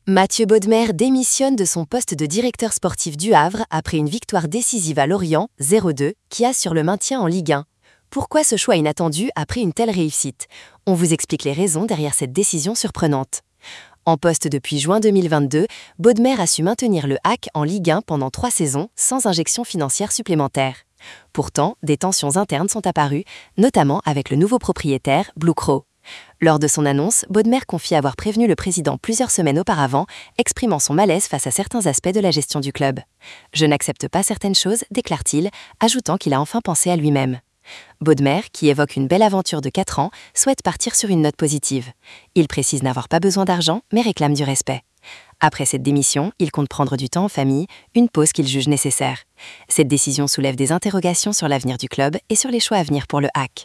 Mathieu Bodmer démissionne de son poste de directeur sportif du Havre après une victoire décisive à Lorient, 0-2, qui assure le maintien en Ligue 1. Pourquoi ce choix inattendu après une telle réussite? On vous explique les raisons derrière cette décision surprenante. En poste depuis juin 2022, Bodmer a su maintenir le HAC en Ligue 1 pendant 3 saisons sans injection financière supplémentaire. Pourtant, des tensions internes sont apparues, notamment avec le nouveau propriétaire, Blue Crow. Lors de son annonce, Bodmer confie avoir prévenu le président plusieurs semaines auparavant, exprimant son malaise face à certains aspects de la gestion du club. « Je n'accepte pas certaines choses », déclare-t-il, ajoutant qu'il a enfin pensé à lui-même. Bodmer, qui évoque une belle aventure de 4 ans, souhaite partir sur une note positive. Il précise n'avoir pas besoin d'argent, mais réclame du respect. Après cette démission, il compte prendre du temps en famille, une pause qu'il juge nécessaire. Cette décision soulève des interrogations sur l'avenir du club et sur les choix à venir pour le HAC.